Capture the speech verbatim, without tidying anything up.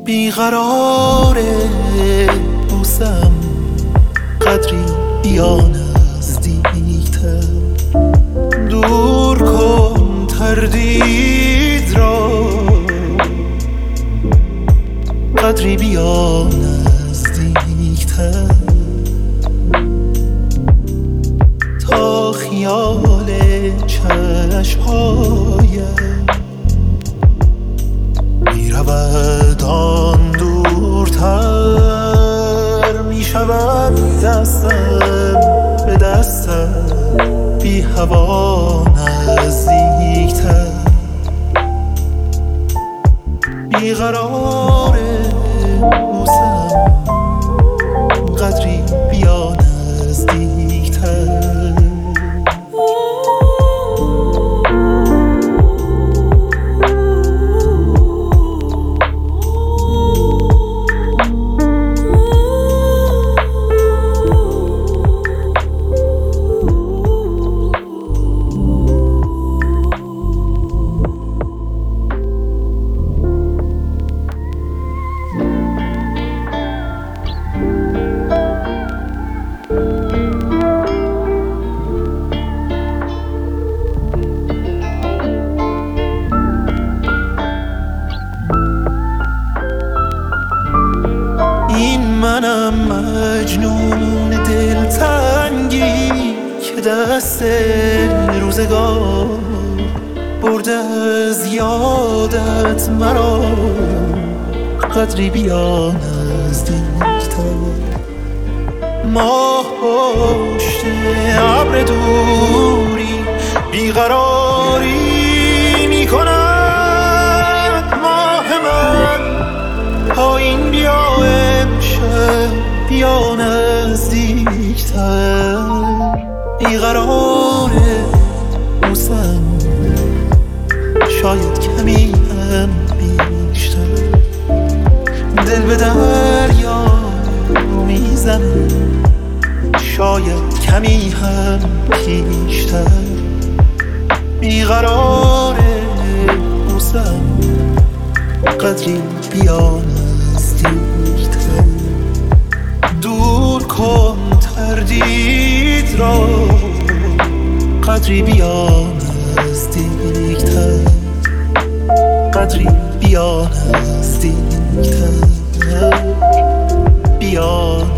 بیقراره بوسم قدری بیا نزدیکتر، دور کن تردید را قدری بیا نزدیکتر، تا خیال چشمهایم میرود آن دورتر، میشود دستم به دستم بی هوا نزدیکتر، بیقراره بوسم قدری بیا نزدیکتر. منم مجنون دلتنگی که دست روزگار برده از یادت مرا، قدری بیا نزدیکتر، ماه پشت ابر دوری بیقراری میکند، ماه من پایین بیا بیا نزدیکتر، بیقراره بوسم شاید کمی هم بیشتر، دل به دریا میزنم شاید کمی هم پیشتر، بیقراره بوسم قدری بیا نزدیکتر، دور کن تردید را قدری بیا نزدیکتر، قدری بیا نزدیکتر، بیا